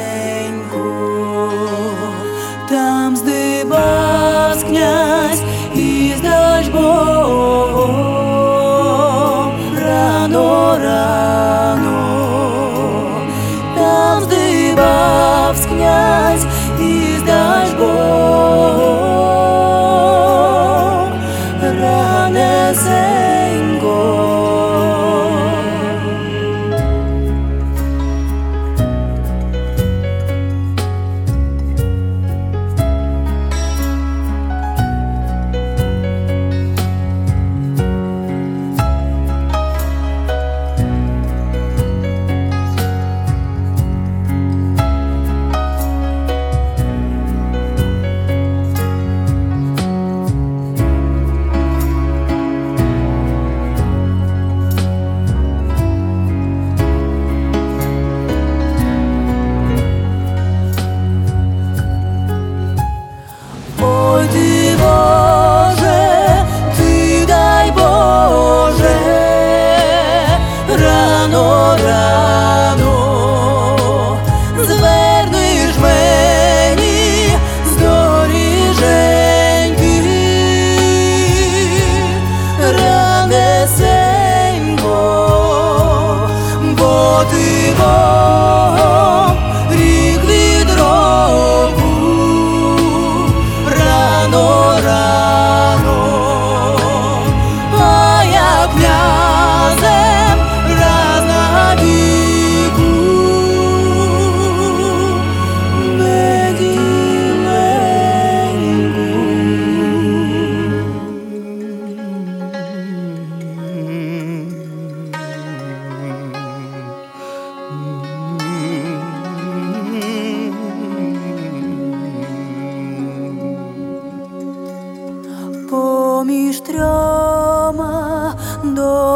Там здивавсь князь із Дажбогом рано, там здивавсь князь із Дажбогом ранесенько. Ти, Боже, ти дай Боже, рано, звернеш мені з доріженьки, ранесенько, бо ти Богом рік від року. А я князем раз навіку неділеньку. Поміж трьома